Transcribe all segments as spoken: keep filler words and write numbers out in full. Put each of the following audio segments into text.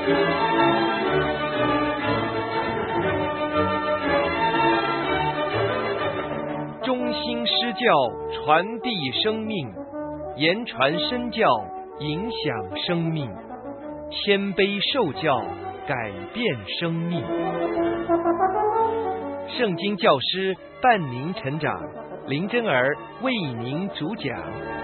中心施教，传递生命，言传身教，影响生命，谦卑受教，改变生命。圣经教师伴您成长，林真儿为您主讲。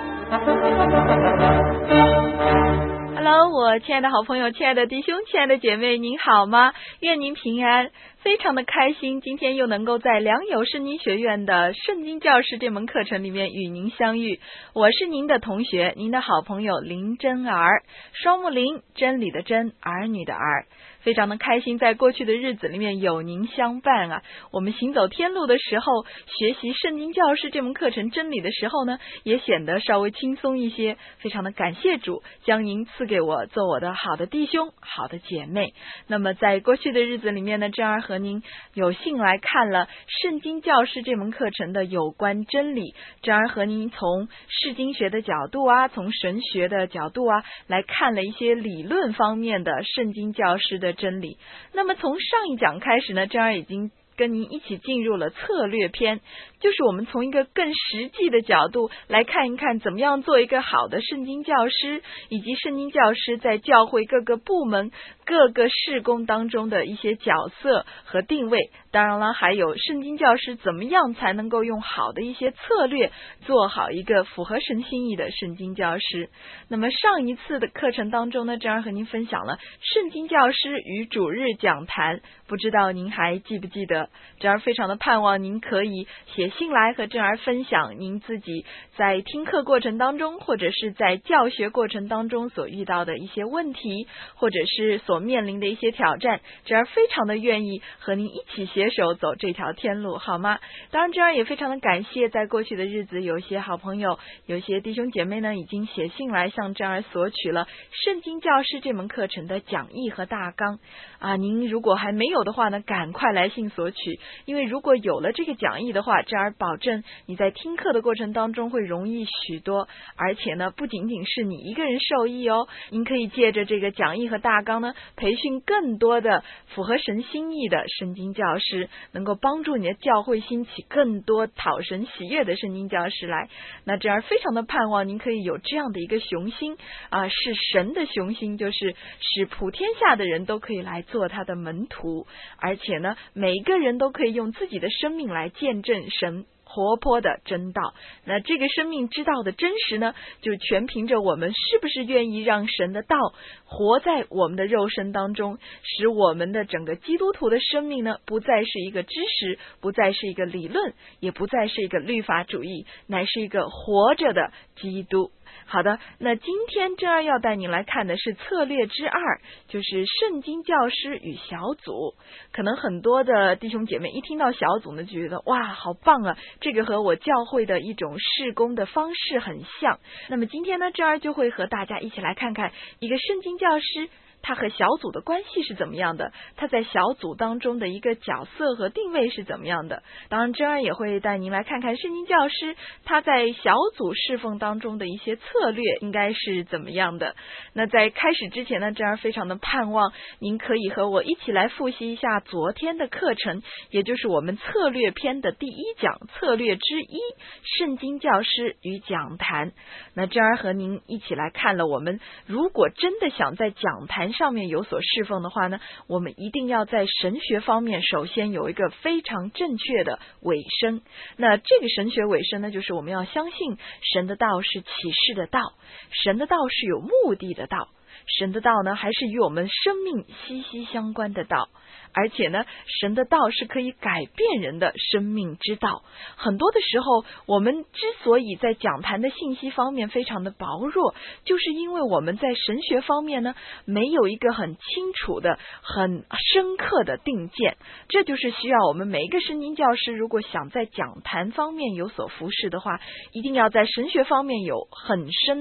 Hello， 我亲爱的好朋友，亲爱的弟兄，亲爱的姐妹，您好吗？愿您平安，非常的开心，今天又能够在良友圣经学院的圣经教师这门课程里面与您相遇。我是您的同学，您的好朋友林真儿，双木林，真理的真，儿女的儿。非常的开心，在过去的日子里面有您相伴啊。我们行走天路的时候，学习圣经教师这门课程真理的时候呢，也显得稍微轻松一些。非常的感谢主，将您赐给我做我的好的弟兄、好的姐妹。那么在过去的日子里面呢，真儿和您有幸来看了圣经教师这门课程的有关真理。真儿和您从释经学的角度啊，从神学的角度啊，来看了一些理论方面的圣经教师的真理。那么从上一讲开始呢，真儿已经跟您一起进入了策略篇，就是我们从一个更实际的角度来看一看怎么样做一个好的圣经教师，以及圣经教师在教会各个部门各个事工当中的一些角色和定位。当然了，还有圣经教师怎么样才能够用好的一些策略做好一个符合神心意的圣经教师。那么上一次的课程当中呢，真儿和您分享了圣经教师与主日讲坛，不知道您还记不记得？真儿非常的盼望您可以写信来和真儿分享您自己在听课过程当中，或者是在教学过程当中所遇到的一些问题，或者是所面临的一些挑战。真儿非常的愿意和您一起携手走这条天路，好吗？当然真儿也非常的感谢，在过去的日子有一些好朋友，有一些弟兄姐妹呢，已经写信来向真儿索取了圣经教师这门课程的讲义和大纲啊。您如果还没有的话呢，赶快来信索取，因为如果有了这个讲义的话，真儿保证你在听课的过程当中会容易许多，而且呢，不仅仅是你一个人受益哦，您可以借着这个讲义和大纲呢，培训更多的符合神心意的圣经教师，能够帮助你的教会兴起更多讨神喜悦的圣经教师来。那这样非常的盼望您可以有这样的一个雄心啊，是神的雄心，就是使普天下的人都可以来做他的门徒，而且呢，每一个人都可以用自己的生命来见证神活泼的真道。那这个生命之道的真实呢，就全凭着我们是不是愿意让神的道活在我们的肉身当中，使我们的整个基督徒的生命呢，不再是一个知识，不再是一个理论，也不再是一个律法主义，乃是一个活着的基督。好的，那今天真儿要带您来看的是策略之二，就是圣经教师与小组。可能很多的弟兄姐妹一听到小组呢，就觉得哇，好棒啊，这个和我教会的一种事工的方式很像。那么今天呢，真儿就会和大家一起来看看一个圣经教师他和小组的关系是怎么样的，他在小组当中的一个角色和定位是怎么样的。当然真儿也会带您来看看圣经教师他在小组侍奉当中的一些策略应该是怎么样的。那在开始之前呢，真儿非常的盼望您可以和我一起来复习一下昨天的课程，也就是我们策略篇的第一讲，策略之一，圣经教师与讲坛。那真儿和您一起来看了，我们如果真的想在讲坛上面有所侍奉的话呢，我们一定要在神学方面首先有一个非常正确的尾声。那这个神学尾声呢，就是我们要相信神的道是启示的道，神的道是有目的的道，神的道呢还是与我们生命息息相关的道，而且呢，神的道是可以改变人的生命之道。很多的时候，我们之所以在讲坛的信息方面非常的薄弱，就是因为我们在神学方面呢，没有一个很清楚的、很深刻的定见。这就是需要我们每一个圣经教师，如果想在讲坛方面有所服侍的话，一定要在神学方面有很深的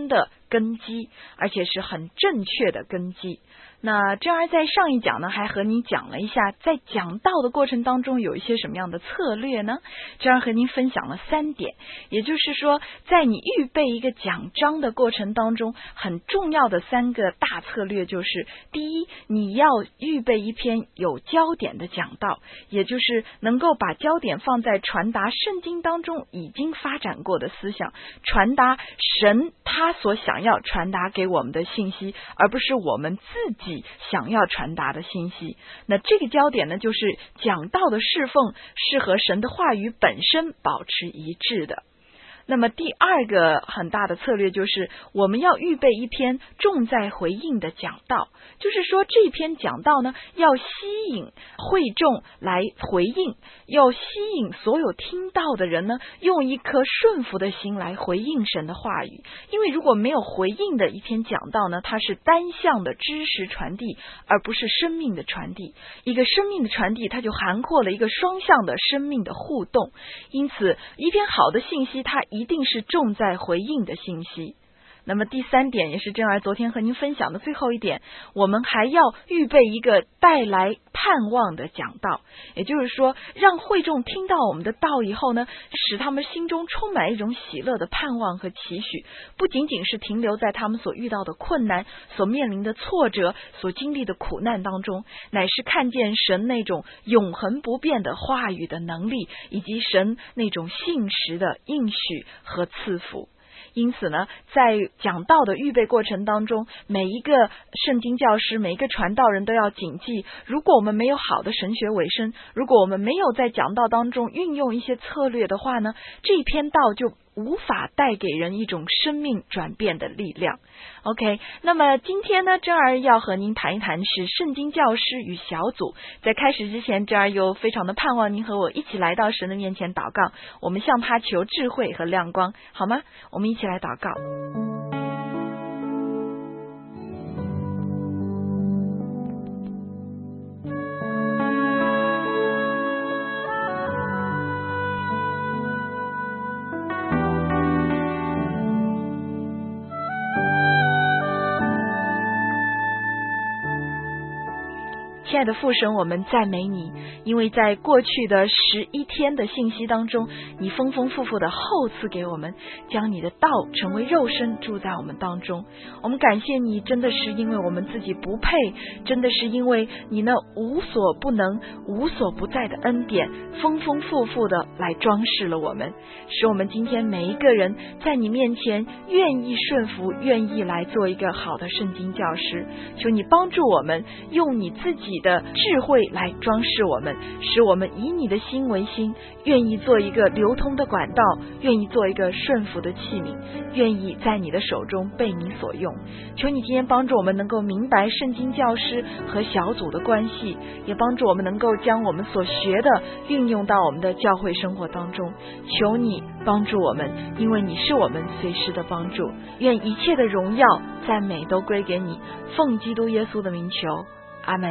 根基，而且是很正确的根基。那珍儿在上一讲呢，还和您讲了一下，在讲道的过程当中有一些什么样的策略呢？珍儿和您分享了三点，也就是说，在你预备一个讲章的过程当中，很重要的三个大策略就是：第一，你要预备一篇有焦点的讲道，也就是能够把焦点放在传达圣经当中已经发展过的思想，传达神他所想要传达给我们的信息，而不是我们自己想要传达的信息。那这个焦点呢，就是讲道的侍奉是和神的话语本身保持一致的。那么第二个很大的策略就是我们要预备一篇重在回应的讲道，就是说这篇讲道呢要吸引会众来回应，要吸引所有听到的人呢用一颗顺服的心来回应神的话语。因为如果没有回应的一篇讲道呢，它是单向的知识传递，而不是生命的传递。一个生命的传递，它就涵括了一个双向的生命的互动。因此一篇好的信息，它一定是重在回应的信息。那么第三点，也是珍儿昨天和您分享的最后一点，我们还要预备一个带来盼望的讲道，也就是说让会众听到我们的道以后呢，使他们心中充满一种喜乐的盼望和期许，不仅仅是停留在他们所遇到的困难、所面临的挫折、所经历的苦难当中，乃是看见神那种永恒不变的话语的能力，以及神那种信实的应许和赐福。因此呢，在讲道的预备过程当中，每一个圣经教师，每一个传道人都要谨记，如果我们没有好的神学尾声，如果我们没有在讲道当中运用一些策略的话呢，这一篇道就无法带给人一种生命转变的力量。 OK， 那么今天呢，珍儿要和您谈一谈是圣经教师与小组。在开始之前，珍儿又非常的盼望您和我一起来到神的面前祷告，我们向他求智慧和亮光，好吗？我们一起来祷告。亲爱的父神，我们赞美你，因为在过去的十一天的信息当中，你丰丰富富的厚赐给我们，将你的道成为肉身住在我们当中。我们感谢你，真的是因为我们自己不配，真的是因为你那无所不能无所不在的恩典丰丰富富的来装饰了我们，使我们今天每一个人在你面前愿意顺服，愿意来做一个好的圣经教师。求你帮助我们，用你自己的智慧来装饰我们，使我们以你的心为心，愿意做一个流通的管道，愿意做一个顺服的器皿，愿意在你的手中被你所用。求你今天帮助我们能够明白圣经教师和小组的关系，也帮助我们能够将我们所学的运用到我们的教会生活当中。求你帮助我们，因为你是我们随时的帮助。愿一切的荣耀赞美都归给你，奉基督耶稣的名求，阿们。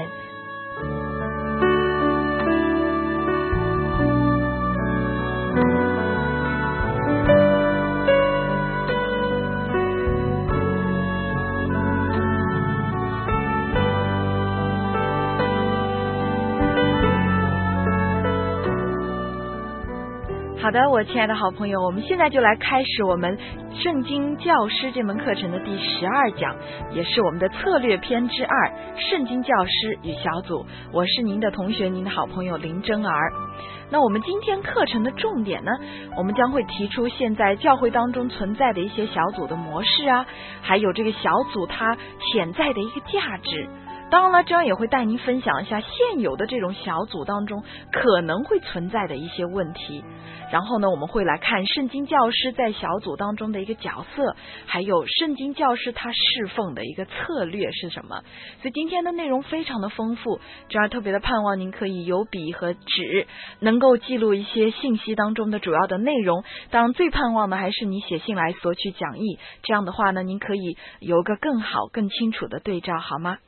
好的，我亲爱的好朋友，我们现在就来开始我们圣经教师这门课程的第十二讲，也是我们的策略篇之二，圣经教师与小组。我是您的同学，您的好朋友林真儿。那我们今天课程的重点呢，我们将会提出现在教会当中存在的一些小组的模式啊，还有这个小组它潜在的一个价值。当然了，这样也会带您分享一下现有的这种小组当中可能会存在的一些问题。然后呢，我们会来看圣经教师在小组当中的一个角色，还有圣经教师他侍奉的一个策略是什么。所以今天的内容非常的丰富，这样特别的盼望您可以有笔和纸，能够记录一些信息当中的主要的内容。当然最盼望的还是你写信来索取讲义，这样的话呢，您可以有个更好更清楚的对照，好吗？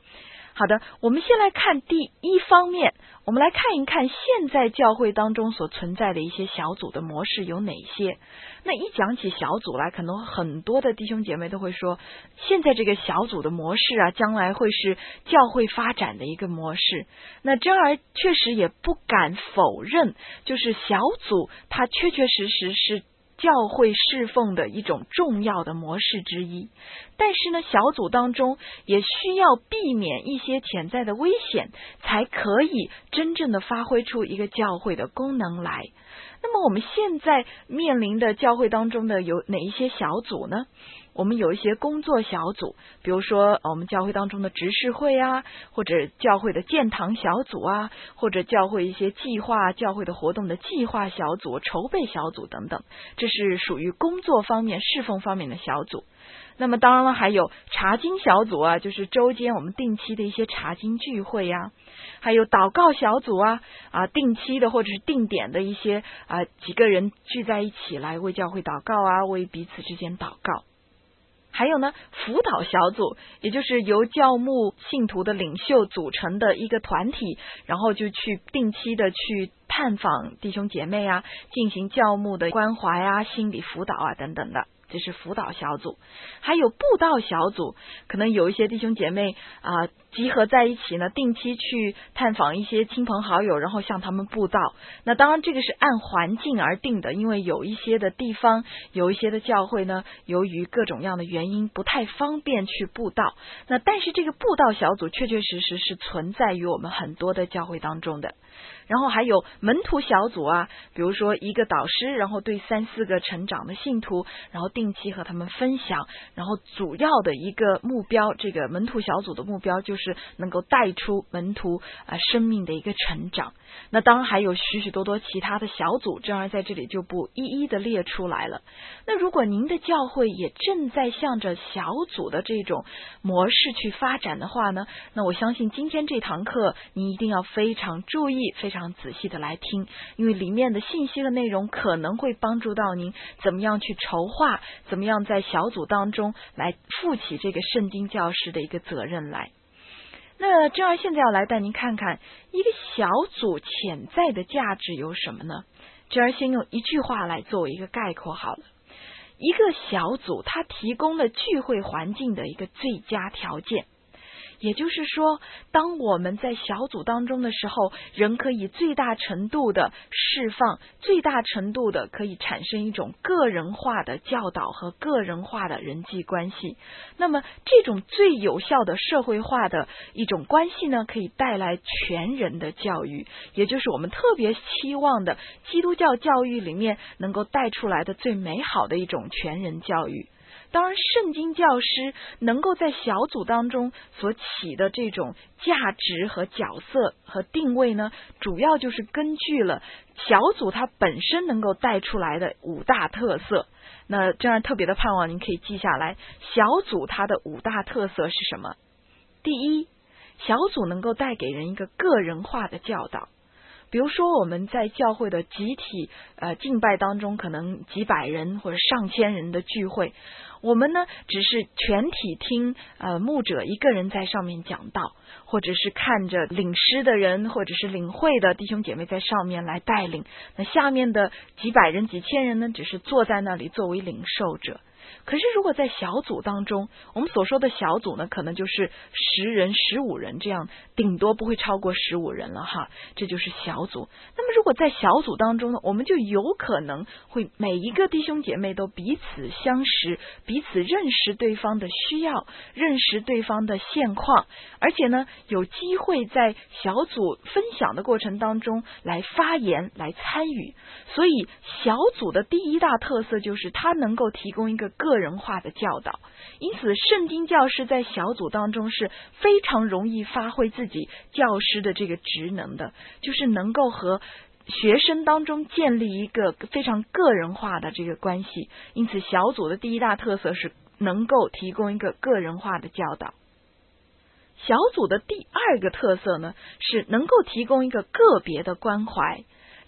好的，我们先来看第一方面，我们来看一看现在教会当中所存在的一些小组的模式有哪些。那一讲起小组来，可能很多的弟兄姐妹都会说，现在这个小组的模式啊，将来会是教会发展的一个模式。那真儿确实也不敢否认，就是小组它确确实实是教会侍奉的一种重要的模式之一，但是呢，小组当中也需要避免一些潜在的危险，才可以真正的发挥出一个教会的功能来。那么我们现在面临的教会当中的有哪一些小组呢？我们有一些工作小组，比如说我们教会当中的执事会啊，或者教会的建堂小组啊，或者教会一些计划教会的活动的计划小组、筹备小组等等，这是属于工作方面侍奉方面的小组。那么当然了，还有查经小组啊，就是周间我们定期的一些查经聚会啊，还有祷告小组啊，啊定期的或者是定点的一些啊几个人聚在一起来为教会祷告啊，为彼此之间祷告。还有呢，辅导小组，也就是由教牧信徒的领袖组成的一个团体，然后就去定期的去探访弟兄姐妹啊，进行教牧的关怀啊、心理辅导啊等等的，这是辅导小组。还有布道小组，可能有一些弟兄姐妹啊、呃、集合在一起呢，定期去探访一些亲朋好友，然后向他们布道。那当然这个是按环境而定的，因为有一些的地方，有一些的教会呢，由于各种样的原因不太方便去布道。那但是这个布道小组确确实实是存在于我们很多的教会当中的。然后还有门徒小组啊，比如说一个导师，然后对三四个成长的信徒，然后定期和他们分享，然后主要的一个目标，这个门徒小组的目标就是能够带出门徒啊、呃、生命的一个成长。那当然还有许许多多其他的小组，这样在这里就不一一的列出来了。那如果您的教会也正在向着小组的这种模式去发展的话呢，那我相信今天这堂课你一定要非常注意，非常仔细的来听，因为里面的信息和内容可能会帮助到您怎么样去筹划，怎么样在小组当中来负起这个圣经教师的一个责任来。那这样现在要来带您看看一个小组潜在的价值有什么呢？这样先用一句话来作为一个概括好了。一个小组它提供了聚会环境的一个最佳条件，也就是说，当我们在小组当中的时候，人可以最大程度的释放，最大程度的可以产生一种个人化的教导和个人化的人际关系。那么这种最有效的社会化的一种关系呢，可以带来全人的教育，也就是我们特别期望的基督教教育里面能够带出来的最美好的一种全人教育。当然，圣经教师能够在小组当中所起的这种价值和角色和定位呢，主要就是根据了小组它本身能够带出来的五大特色。那这样特别的盼望您可以记下来，小组它的五大特色是什么？第一，小组能够带给人一个个人化的教导。比如说我们在教会的集体呃敬拜当中，可能几百人或者上千人的聚会，我们呢只是全体听呃牧者一个人在上面讲道，或者是看着领诗的人或者是领会的弟兄姐妹在上面来带领，那下面的几百人几千人呢，只是坐在那里作为领受者。可是如果在小组当中，我们所说的小组呢，可能就是十人十五人这样，顶多不会超过十五人了哈，这就是小组。那么如果在小组当中呢，我们就有可能会每一个弟兄姐妹都彼此相识，彼此认识对方的需要，认识对方的现况，而且呢有机会在小组分享的过程当中来发言来参与。所以小组的第一大特色就是它能够提供一个个人化的教导，因此圣经教师在小组当中是非常容易发挥自己教师的这个职能的，就是能够和学生当中建立一个非常个人化的这个关系。因此小组的第一大特色是能够提供一个个人化的教导。小组的第二个特色呢，是能够提供一个个别的关怀。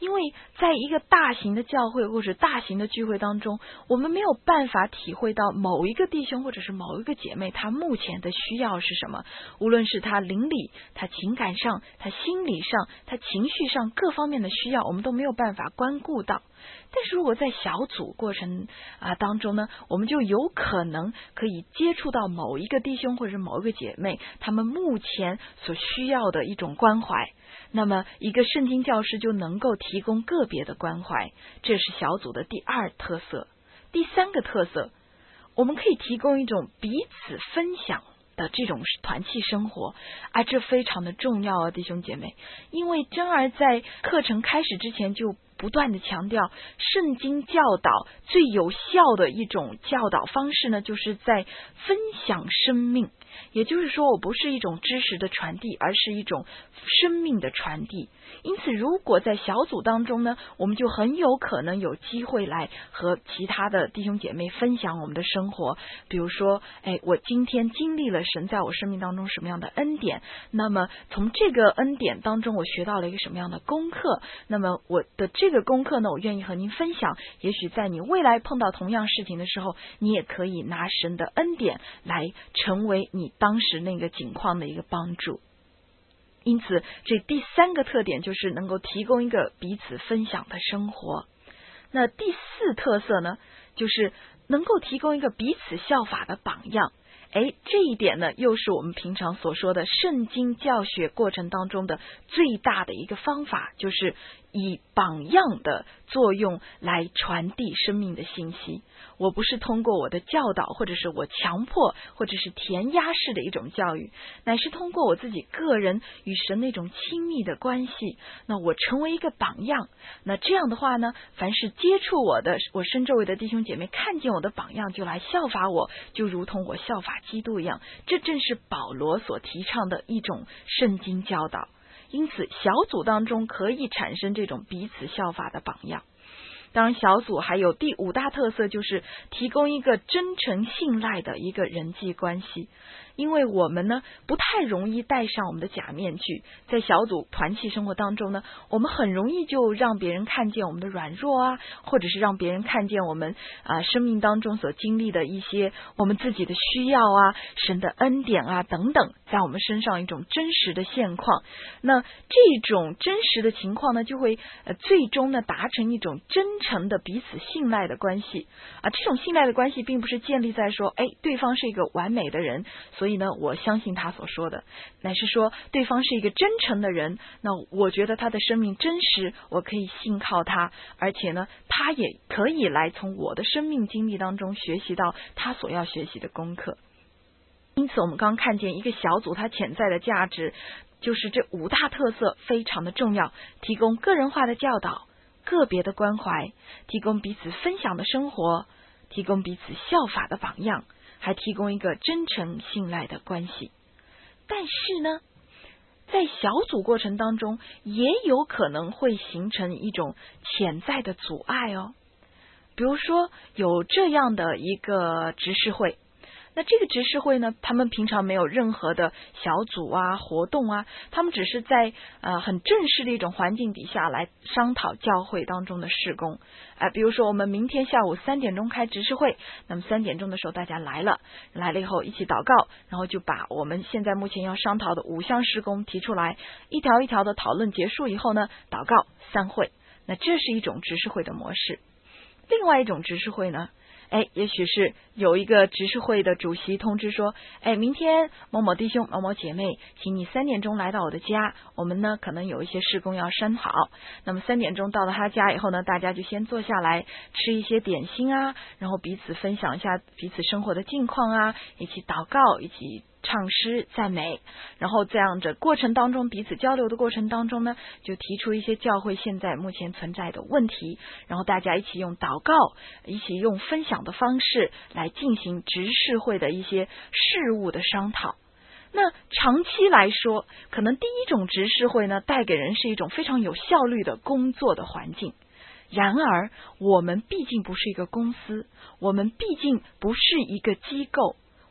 因为在一个大型的教会或者大型的聚会当中，我们没有办法体会到某一个弟兄或者是某一个姐妹他目前的需要是什么，无论是他灵里、他情感上、他心理上、他情绪上各方面的需要，我们都没有办法关顾到。但是如果在小组过程啊当中呢，我们就有可能可以接触到某一个弟兄或者某一个姐妹他们目前所需要的一种关怀，那么一个圣经教师就能够提供个别的关怀，这是小组的第二特色。第三个特色，我们可以提供一种彼此分享的这种团契生活啊，这非常的重要啊，弟兄姐妹，因为真儿在课程开始之前就不断的强调，圣经教导最有效的一种教导方式呢，就是在分享生命。也就是说，我不是一种知识的传递，而是一种生命的传递。因此，如果在小组当中呢，我们就很有可能有机会来和其他的弟兄姐妹分享我们的生活。比如说，哎，我今天经历了神在我生命当中什么样的恩典，那么从这个恩典当中我学到了一个什么样的功课，那么我的这个功课呢，我愿意和您分享。也许在你未来碰到同样事情的时候，你也可以拿神的恩典来成为你当时那个境况的一个帮助。因此，这第三个特点就是能够提供一个彼此分享的生活。那第四特色呢，就是能够提供一个彼此效法的榜样。哎，这一点呢，又是我们平常所说的圣经教学过程当中的最大的一个方法，就是以榜样的作用来传递生命的信息。我不是通过我的教导，或者是我强迫，或者是填鸭式的一种教育，乃是通过我自己个人与神那种亲密的关系，那我成为一个榜样。那这样的话呢，凡是接触我的我身周围的弟兄姐妹看见我的榜样，就来效法我，就如同我效法基督一样。这正是保罗所提倡的一种圣经教导。因此，小组当中可以产生这种彼此效法的榜样。当然，小组还有第五大特色，就是提供一个真诚信赖的一个人际关系。因为我们呢不太容易戴上我们的假面具，在小组团契生活当中呢，我们很容易就让别人看见我们的软弱啊，或者是让别人看见我们啊、呃、生命当中所经历的一些我们自己的需要啊、神的恩典啊等等，在我们身上一种真实的现况。那这种真实的情况呢，就会呃最终呢达成一种真诚的彼此信赖的关系啊。这种信赖的关系并不是建立在说，哎，对方是一个完美的人，所以呢我相信他所说的，乃是说对方是一个真诚的人，那我觉得他的生命真实，我可以信靠他，而且呢他也可以来从我的生命经历当中学习到他所要学习的功课。因此我们刚看见一个小组它潜在的价值，就是这五大特色非常的重要，提供个人化的教导，个别的关怀，提供彼此分享的生活，提供彼此效法的榜样，还提供一个真诚信赖的关系。但是呢，在小组过程当中也有可能会形成一种潜在的阻碍哦。比如说有这样的一个执事会，那这个执事会呢，他们平常没有任何的小组啊活动啊，他们只是在呃很正式的一种环境底下来商讨教会当中的事工。呃、比如说我们明天下午三点钟开执事会，那么三点钟的时候大家来了来了以后一起祷告，然后就把我们现在目前要商讨的五项事工提出来，一条一条的讨论结束以后呢，祷告散会。那这是一种执事会的模式。另外一种执事会呢，哎，也许是有一个执事会的主席通知说，哎，明天某某弟兄、某某姐妹，请你三点钟来到我的家，我们呢可能有一些事工要商讨。那么三点钟到了他家以后呢，大家就先坐下来吃一些点心啊，然后彼此分享一下彼此生活的近况啊，一起祷告，一起唱诗赞美，然后这样的过程当中，彼此交流的过程当中呢，就提出一些教会现在目前存在的问题，然后大家一起用祷告，一起用分享的方式来进行执事会的一些事务的商讨。那长期来说，可能第一种执事会呢，带给人是一种非常有效率的工作的环境。然而我们毕竟不是一个公司，我们毕竟不是一个机构，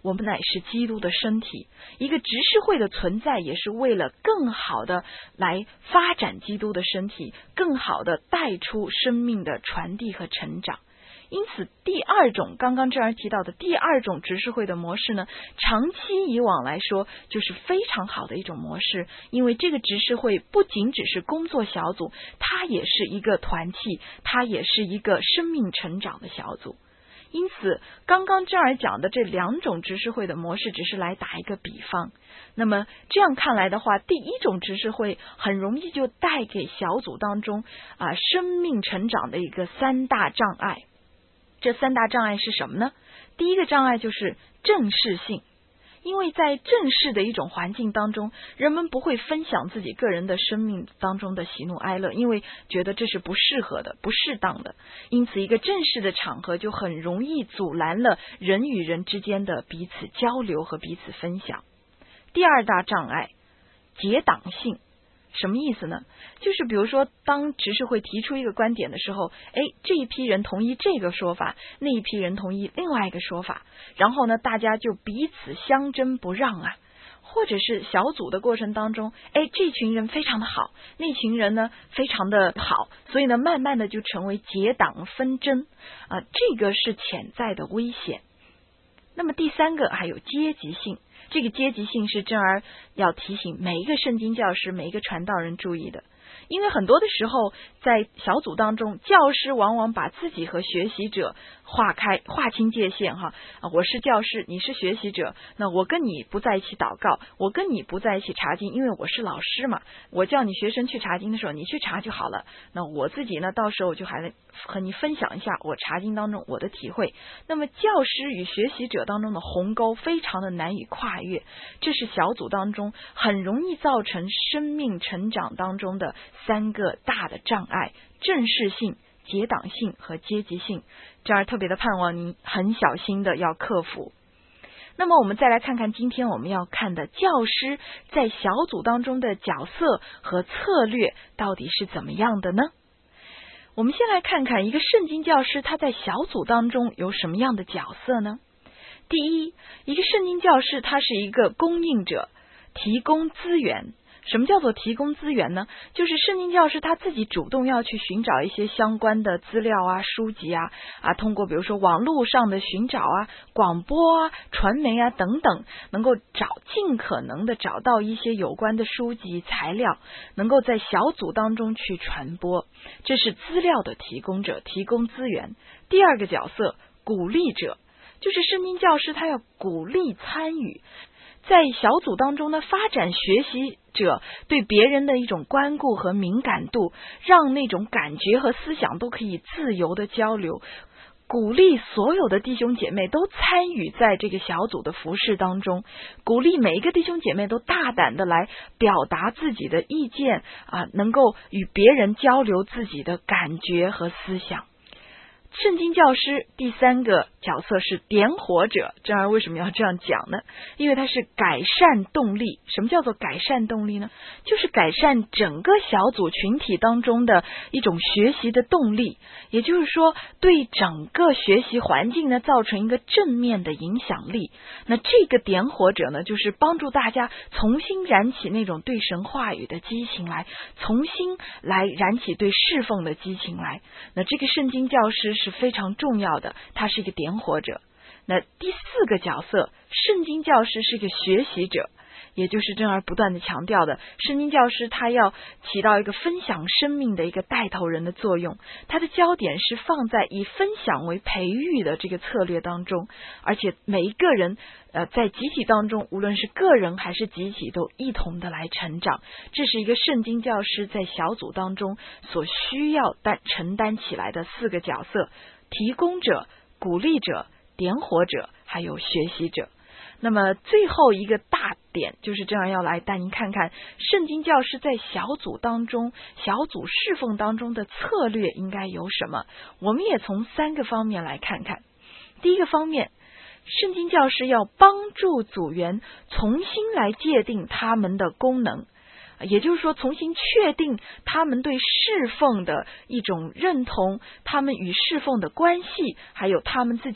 我们乃是基督的身体，一个执事会的存在也是为了更好的来发展基督的身体，更好的带出生命的传递和成长。因此第二种刚刚这儿提到的第二种执事会的模式呢，长期以往来说就是非常好的一种模式，因为这个执事会不仅只是工作小组，它也是一个团契，它也是一个生命成长的小组。因此刚刚这儿讲的这两种执事会的模式只是来打一个比方。那么这样看来的话，第一种执事会很容易就带给小组当中啊生命成长的一个三大障碍。这三大障碍是什么呢？第一个障碍就是正式性，因为在正式的一种环境当中，人们不会分享自己个人的生命当中的喜怒哀乐，因为觉得这是不适合的、不适当的。因此一个正式的场合就很容易阻拦了人与人之间的彼此交流和彼此分享。第二大障碍，结党性。什么意思呢？就是比如说当执事会提出一个观点的时候，诶，这一批人同意这个说法，那一批人同意另外一个说法，然后呢大家就彼此相争不让啊。或者是小组的过程当中，诶，这群人非常的好，那群人呢非常的好，所以呢慢慢的就成为结党纷争啊，这个是潜在的危险。那么第三个还有阶级性，这个阶级性是真儿要提醒每一个圣经教师、每一个传道人注意的。因为很多的时候在小组当中，教师往往把自己和学习者划开划清界限哈，我是教师，你是学习者，那我跟你不在一起祷告，我跟你不在一起查经，因为我是老师嘛，我叫你学生去查经的时候你去查就好了，那我自己呢到时候就还和你分享一下我查经当中我的体会。那么教师与学习者当中的鸿沟非常的难以跨越，这是小组当中很容易造成生命成长当中的三个大的障碍：正式性、结党性和阶级性。这儿特别的盼望您很小心的要克服。那么我们再来看看今天我们要看的教师在小组当中的角色和策略到底是怎么样的呢？我们先来看看一个圣经教师他在小组当中有什么样的角色呢？第一，一个圣经教师他是一个供应者，提供资源。什么叫做提供资源呢？就是圣经教师他自己主动要去寻找一些相关的资料啊、书籍啊，啊，通过比如说网络上的寻找啊、广播啊、传媒啊等等，能够找尽可能的找到一些有关的书籍材料，能够在小组当中去传播，这是资料的提供者，提供资源。第二个角色，鼓励者，就是圣经教师他要鼓励参与。在小组当中呢，发展学习者对别人的一种关顾和敏感度，让那种感觉和思想都可以自由的交流，鼓励所有的弟兄姐妹都参与在这个小组的服事当中，鼓励每一个弟兄姐妹都大胆的来表达自己的意见啊，能够与别人交流自己的感觉和思想。圣经教师第三个角色是点火者，这儿为什么要这样讲呢？因为它是改善动力。什么叫做改善动力呢？就是改善整个小组群体当中的一种学习的动力，也就是说对整个学习环境呢造成一个正面的影响力。那这个点火者呢，就是帮助大家重新燃起那种对神话语的激情来，重新来燃起对侍奉的激情来。那这个圣经教师是非常重要的，他是一个点火者。那第四个角色，圣经教师是一个学习者，也就是正儿不断的强调的，圣经教师他要起到一个分享生命的一个带头人的作用，他的焦点是放在以分享为培育的这个策略当中，而且每一个人呃，在集体当中，无论是个人还是集体，都一同的来成长。这是一个圣经教师在小组当中所需要担承担起来的四个角色：提供者、鼓励者、点火者，还有学习者。那么最后一个大点就是这样，要来带您看看圣经教师在小组当中、小组侍奉当中的策略应该有什么。我们也从三个方面来看看。第一个方面，圣经教师要帮助组员重新来界定他们的功能，也就是说重新确定他们对侍奉的一种认同，他们与侍奉的关系，还有他们自己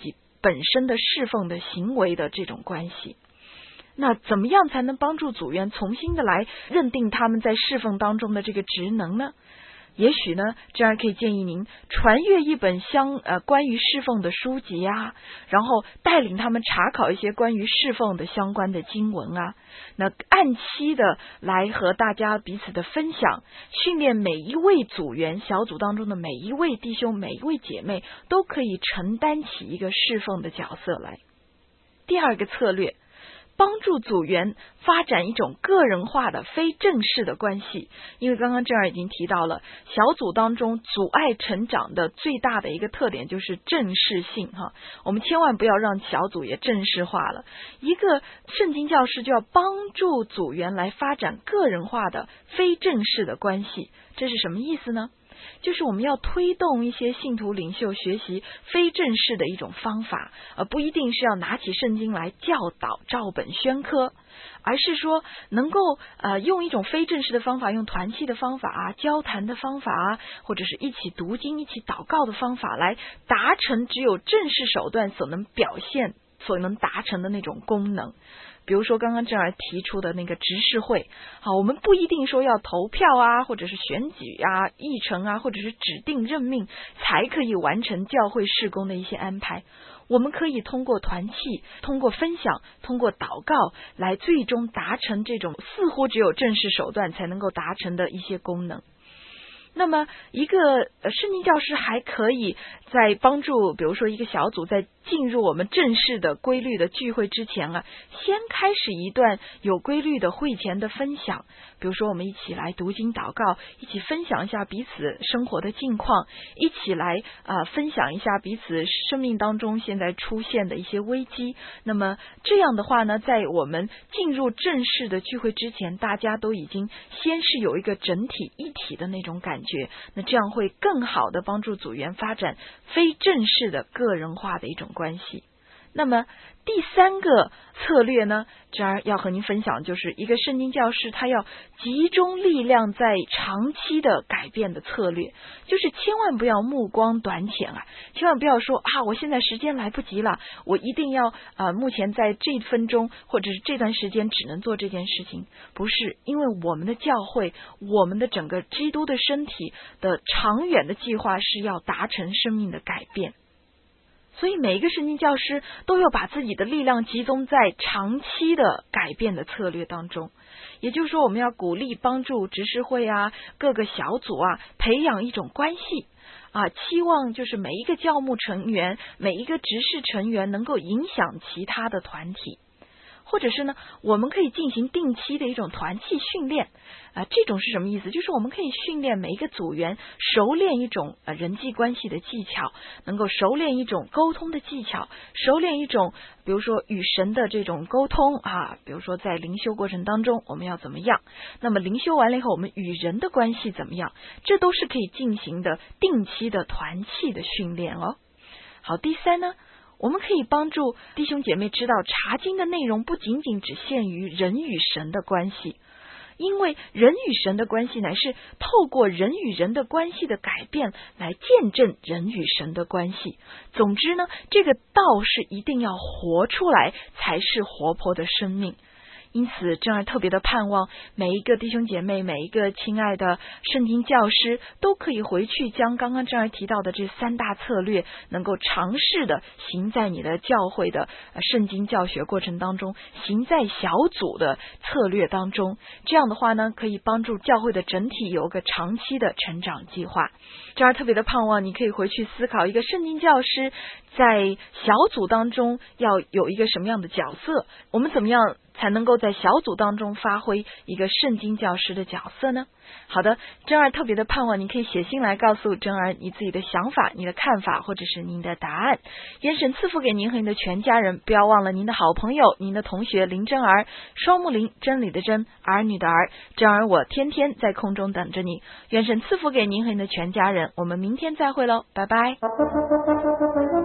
本身的侍奉的行为的这种关系。那怎么样才能帮助组员重新的来认定他们在侍奉当中的这个职能呢？也许呢，这样可以建议您传阅一本相呃关于侍奉的书籍啊，然后带领他们查考一些关于侍奉的相关的经文啊，那按期的来和大家彼此的分享，训练每一位组员，小组当中的每一位弟兄、每一位姐妹都可以承担起一个侍奉的角色来。第二个策略，帮助组员发展一种个人化的非正式的关系。因为刚刚这儿已经提到了，小组当中阻碍成长的最大的一个特点就是正式性哈，我们千万不要让小组也正式化了。一个圣经教师就要帮助组员来发展个人化的非正式的关系。这是什么意思呢？就是我们要推动一些信徒领袖学习非正式的一种方法，而不一定是要拿起圣经来教导照本宣科，而是说能够呃用一种非正式的方法，用团契的方法啊，交谈的方法啊，或者是一起读经、一起祷告的方法，来达成只有正式手段所能表现、所能达成的那种功能。比如说刚刚这儿提出的那个执事会，好，我们不一定说要投票啊，或者是选举啊、议程啊，或者是指定任命才可以完成教会事工的一些安排。我们可以通过团契、通过分享、通过祷告来最终达成这种似乎只有正式手段才能够达成的一些功能。那么一个呃圣经教师还可以在帮助比如说一个小组在进入我们正式的规律的聚会之前啊，先开始一段有规律的会前的分享，比如说我们一起来读经祷告，一起分享一下彼此生活的近况，一起来啊、呃、分享一下彼此生命当中现在出现的一些危机。那么这样的话呢，在我们进入正式的聚会之前，大家都已经先是有一个整体一体的那种感觉，那这样会更好的帮助组员发展非正式的个人化的一种关系。那么第三个策略呢，这儿要和您分享，就是一个圣经教师他要集中力量在长期的改变的策略，就是千万不要目光短浅啊，千万不要说啊，我现在时间来不及了，我一定要呃目前在这分钟或者是这段时间只能做这件事情。不是，因为我们的教会，我们的整个基督的身体的长远的计划是要达成生命的改变。所以每一个圣经教师都要把自己的力量集中在长期的改变的策略当中。也就是说，我们要鼓励帮助执事会啊、各个小组啊培养一种关系啊，期望就是每一个教牧成员、每一个执事成员能够影响其他的团体。或者是呢，我们可以进行定期的一种团契训练啊，这种是什么意思？就是我们可以训练每一个组员熟练一种呃人际关系的技巧，能够熟练一种沟通的技巧，熟练一种比如说与神的这种沟通啊，比如说在灵修过程当中我们要怎么样，那么灵修完了以后我们与人的关系怎么样，这都是可以进行的定期的团契的训练哦。好，第三呢，我们可以帮助弟兄姐妹知道查经的内容不仅仅只限于人与神的关系，因为人与神的关系乃是透过人与人的关系的改变来见证人与神的关系。总之呢，这个道是一定要活出来才是活泼的生命。因此正儿特别的盼望每一个弟兄姐妹，每一个亲爱的圣经教师都可以回去将刚刚正儿提到的这三大策略能够尝试的行在你的教会的圣经教学过程当中，行在小组的策略当中。这样的话呢，可以帮助教会的整体有个长期的成长计划。正儿特别的盼望你可以回去思考一个圣经教师在小组当中要有一个什么样的角色，我们怎么样才能够在小组当中发挥一个圣经教师的角色呢？好的，真儿特别的盼望你可以写信来告诉真儿你自己的想法、你的看法或者是您的答案。愿神赐福给您和您的全家人，不要忘了您的好朋友、您的同学林真儿，双木林，真理的真，儿女的儿，真儿我天天在空中等着你。愿神赐福给您和您的全家人，我们明天再会喽，拜拜。